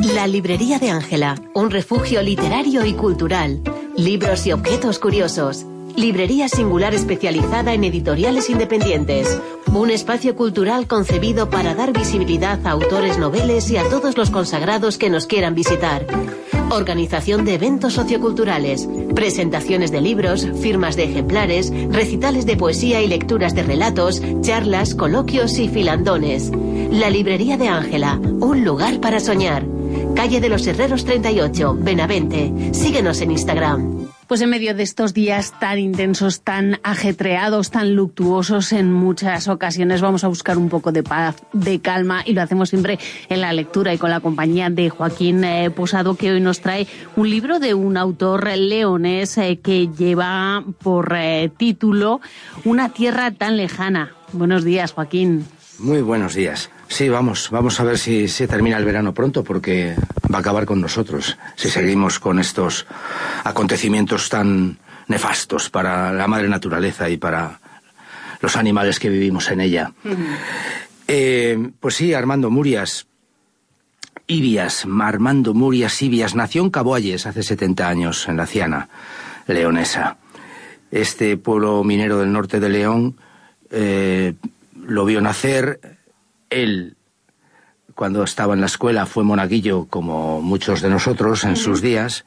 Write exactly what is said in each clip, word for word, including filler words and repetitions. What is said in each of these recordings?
La librería de Ángela, un refugio literario y cultural. Libros y objetos curiosos. Librería singular especializada en editoriales independientes. Un espacio cultural concebido para dar visibilidad a autores noveles y a todos los consagrados que nos quieran visitar. Organización de eventos socioculturales, presentaciones de libros, firmas de ejemplares, recitales de poesía y lecturas de relatos, charlas, coloquios y filandones. La librería de Ángela, un lugar para soñar. Calle de los Herreros treinta y ocho, Benavente. Síguenos en Instagram. Pues en medio de estos días tan intensos, tan ajetreados, tan luctuosos, en muchas ocasiones vamos a buscar un poco de paz, de calma, y lo hacemos siempre en la lectura y con la compañía de Joaquín eh, Posado, que hoy nos trae un libro de un autor leonés eh, que lleva por eh, título Una tierra tan lejana. Buenos días, Joaquín. Muy buenos días. Sí, vamos, vamos a ver si se termina el verano pronto, porque va a acabar con nosotros si seguimos con estos acontecimientos tan nefastos para la madre naturaleza y para los animales que vivimos en ella. Uh-huh. eh, pues sí, Armando Murias, Ibias, Armando Murias Ibias, nació en Caboalles hace setenta años, en la Ciana leonesa. Este pueblo minero del norte de León eh, lo vio nacer. Él, cuando estaba en la escuela, fue monaguillo como muchos de nosotros en sus días,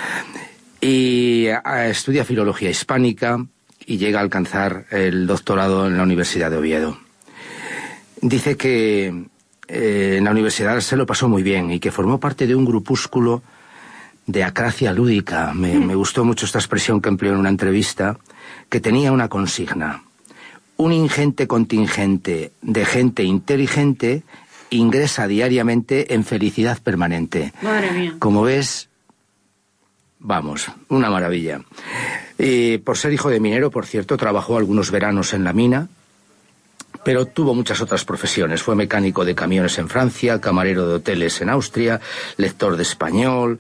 y a, estudia filología hispánica y llega a alcanzar el doctorado en la Universidad de Oviedo. Dice que eh, en la universidad se lo pasó muy bien y que formó parte de un grupúsculo de acracia lúdica. Me, me gustó mucho esta expresión que empleó en una entrevista, que tenía una consigna: un ingente contingente de gente inteligente ingresa diariamente en felicidad permanente. Madre mía. Como ves, vamos, una maravilla. Y por ser hijo de minero, por cierto, trabajó algunos veranos en la mina, pero tuvo muchas otras profesiones. Fue mecánico de camiones en Francia, camarero de hoteles en Austria, lector de español.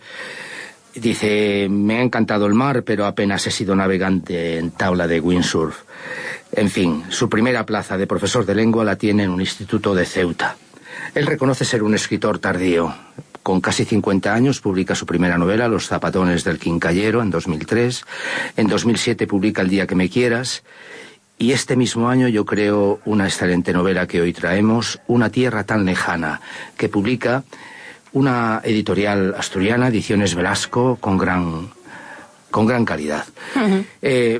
Dice, me ha encantado el mar, pero apenas he sido navegante en tabla de windsurf. En fin, su primera plaza de profesor de lengua la tiene en un instituto de Ceuta. Él reconoce ser un escritor tardío. Con casi cincuenta años publica su primera novela, Los zapatones del quincallero, en dos mil tres. En dos mil siete publica El día que me quieras. Y este mismo año yo creo una excelente novela que hoy traemos, Una tierra tan lejana, que publica una editorial asturiana, Ediciones Velasco, con gran, con gran calidad. Uh-huh. Eh,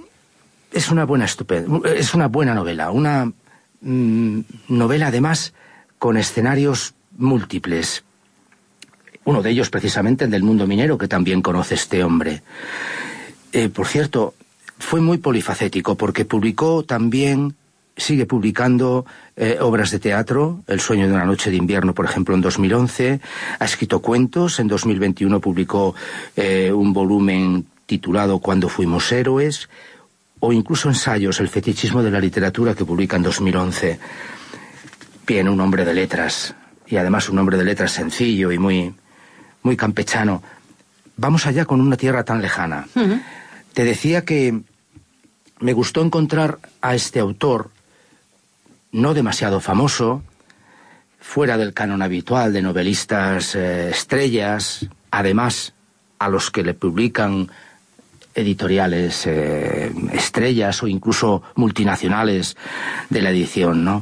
es una buena estupenda, es una buena novela, una mm, novela además con escenarios múltiples. Uno de ellos precisamente el del mundo minero, que también conoce este hombre. Eh, por cierto, fue muy polifacético porque publicó también, sigue publicando eh, obras de teatro, El sueño de una noche de invierno, por ejemplo, en dos mil once, ha escrito cuentos, en dos mil veintiuno publicó eh, un volumen titulado Cuando fuimos héroes, o incluso ensayos, El fetichismo de la literatura, que publica en dos mil once. Bien, un hombre de letras, y además un hombre de letras sencillo y muy, muy campechano. Vamos allá con Una tierra tan lejana. Uh-huh. Te decía que me gustó encontrar a este autor, no demasiado famoso, fuera del canon habitual de novelistas eh, estrellas, además a los que le publican editoriales eh, estrellas o incluso multinacionales de la edición, ¿no?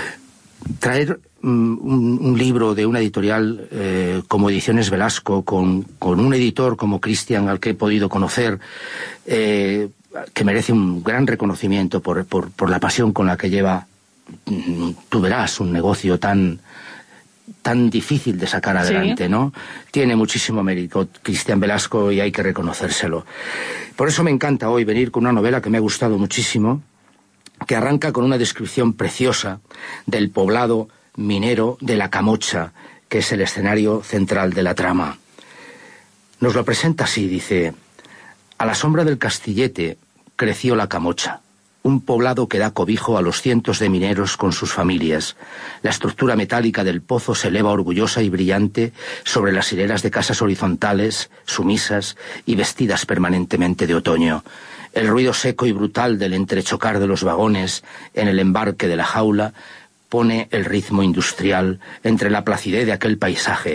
Traer um, un, un libro de una editorial eh, como Ediciones Velasco, con, con un editor como Cristian, al que he podido conocer, eh, que merece un gran reconocimiento por, por, por la pasión con la que lleva, tú verás, un negocio tan tan difícil de sacar adelante, ¿sí? ¿No? Tiene muchísimo mérito Cristian Velasco y hay que reconocérselo. Por eso me encanta hoy venir con una novela que me ha gustado muchísimo, que arranca con una descripción preciosa del poblado minero de La Camocha, que es el escenario central de la trama. Nos lo presenta así, dice: a la sombra del Castillete creció La Camocha, un poblado que da cobijo a los cientos de mineros con sus familias. La estructura metálica del pozo se eleva orgullosa y brillante sobre las hileras de casas horizontales, sumisas y vestidas permanentemente de otoño. El ruido seco y brutal del entrechocar de los vagones en el embarque de la jaula pone el ritmo industrial entre la placidez de aquel paisaje,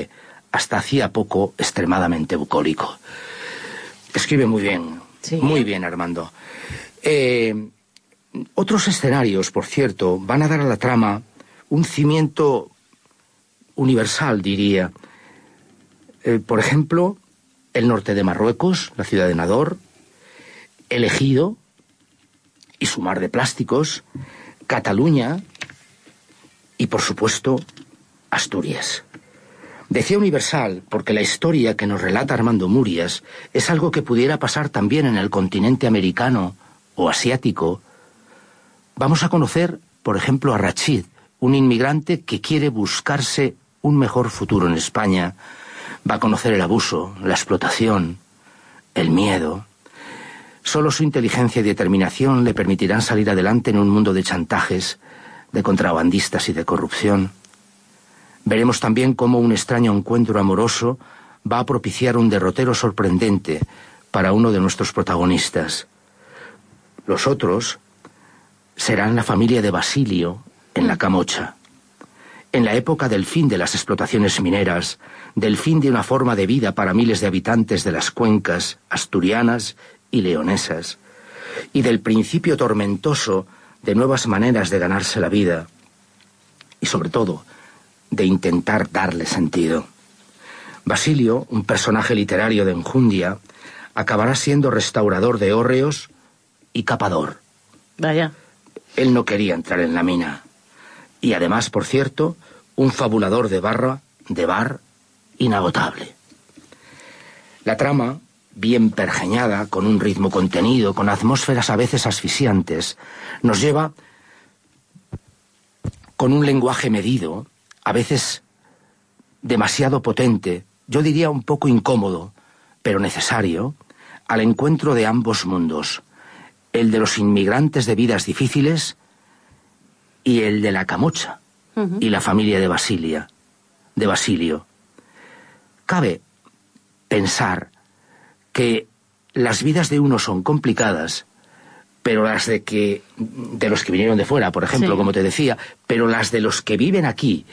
hasta hacía poco extremadamente bucólico. Escribe muy bien, ¿sí? Muy bien, Armando. Eh, otros escenarios, por cierto, van a dar a la trama un cimiento universal, diría. Eh, por ejemplo, el norte de Marruecos, la ciudad de Nador, el Ejido y su mar de plásticos, Cataluña y, por supuesto, Asturias. Decía universal porque la historia que nos relata Armando Murias es algo que pudiera pasar también en el continente americano o asiático. Vamos a conocer, por ejemplo, a Rachid, un inmigrante que quiere buscarse un mejor futuro en España. Va a conocer el abuso, la explotación, el miedo. Solo su inteligencia y determinación le permitirán salir adelante en un mundo de chantajes, de contrabandistas y de corrupción. Veremos también cómo un extraño encuentro amoroso va a propiciar un derrotero sorprendente para uno de nuestros protagonistas. Los otros serán la familia de Basilio en La Camocha. En la época del fin de las explotaciones mineras, del fin de una forma de vida para miles de habitantes de las cuencas asturianas y leonesas, y del principio tormentoso de nuevas maneras de ganarse la vida, y sobre todo, de intentar darle sentido. Basilio, un personaje literario de enjundia, acabará siendo restaurador de hórreos y capador. Vaya. Él no quería entrar en la mina. Y además, por cierto, un fabulador de barra, de bar, inagotable. La trama, bien pergeñada, con un ritmo contenido, con atmósferas a veces asfixiantes, nos lleva, con un lenguaje medido, a veces demasiado potente, yo diría un poco incómodo, pero necesario, al encuentro de ambos mundos, el de los inmigrantes de vidas difíciles y el de la Camocha, uh-huh. y la familia de Basilia, de Basilio. Cabe pensar que las vidas de unos son complicadas, pero las de que de los que vinieron de fuera, por ejemplo, sí. como te decía, pero las de los que viven aquí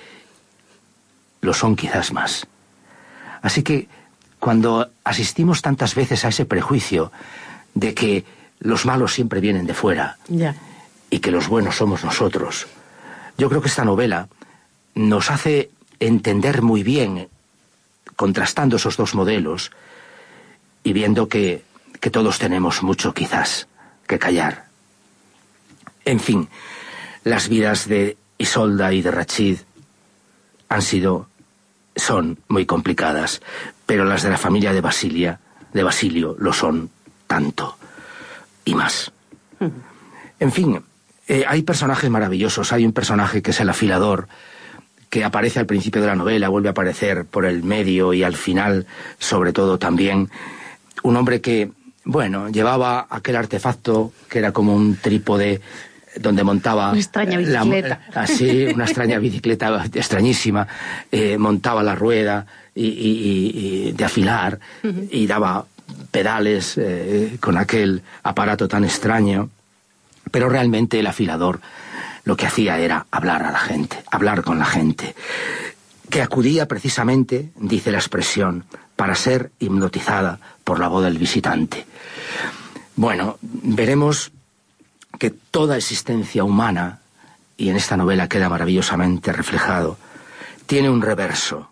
lo son quizás más. Así que cuando asistimos tantas veces a ese prejuicio de que los malos siempre vienen de fuera yeah. y que los buenos somos nosotros, yo creo que esta novela nos hace entender muy bien, contrastando esos dos modelos y viendo que, que todos tenemos mucho quizás que callar. En fin, las vidas de Isolda y de Rachid han sido, son muy complicadas, pero las de la familia de Basilia, de Basilio, lo son tanto y más. Uh-huh. En fin, eh, hay personajes maravillosos. Hay un personaje que es el afilador, que aparece al principio de la novela, vuelve a aparecer por el medio y al final, sobre todo también, un hombre que, bueno, llevaba aquel artefacto que era como un trípode donde montaba... Una extraña bicicleta. La, así, una extraña bicicleta extrañísima, eh, montaba la rueda y, y, y de afilar, uh-huh. y daba pedales eh, con aquel aparato tan extraño, pero realmente el afilador lo que hacía era hablar a la gente, hablar con la gente, que acudía precisamente, dice la expresión, para ser hipnotizada por la voz del visitante. Bueno, veremos que toda existencia humana, y en esta novela queda maravillosamente reflejado, tiene un reverso.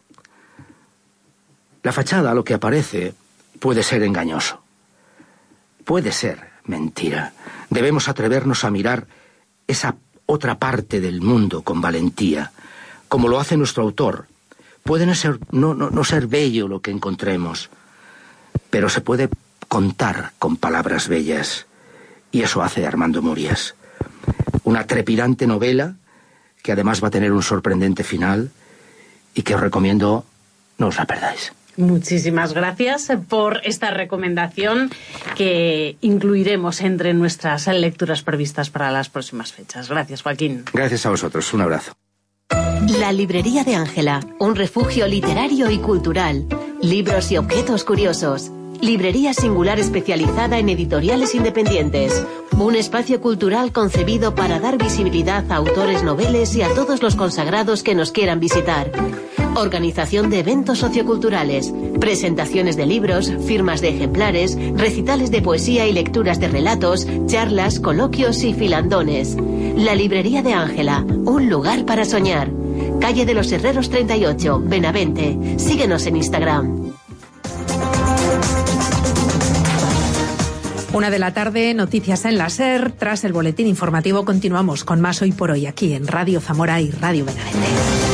La fachada, lo que aparece, puede ser engañoso, puede ser mentira. Debemos atrevernos a mirar esa otra parte del mundo con valentía, como lo hace nuestro autor. Puede no ser, no, no, no ser bello lo que encontremos, pero se puede contar con palabras bellas. Y eso hace Armando Murias. Una trepidante novela que además va a tener un sorprendente final y que os recomiendo no os la perdáis. Muchísimas gracias por esta recomendación que incluiremos entre nuestras lecturas previstas para las próximas fechas. Gracias, Joaquín. Gracias a vosotros. Un abrazo. La librería de Ángela, un refugio literario y cultural. Libros y objetos curiosos. Librería singular especializada en editoriales independientes. Un espacio cultural concebido para dar visibilidad a autores noveles y a todos los consagrados que nos quieran visitar. Organización de eventos socioculturales, presentaciones de libros, firmas de ejemplares, recitales de poesía y lecturas de relatos, charlas, coloquios y filandones. La librería de Ángela, un lugar para soñar. Calle de los Herreros treinta y ocho, Benavente. Síguenos en Instagram. Una de la tarde, noticias en la SER. Tras el boletín informativo continuamos con más Hoy por Hoy aquí en Radio Zamora y Radio Benavente.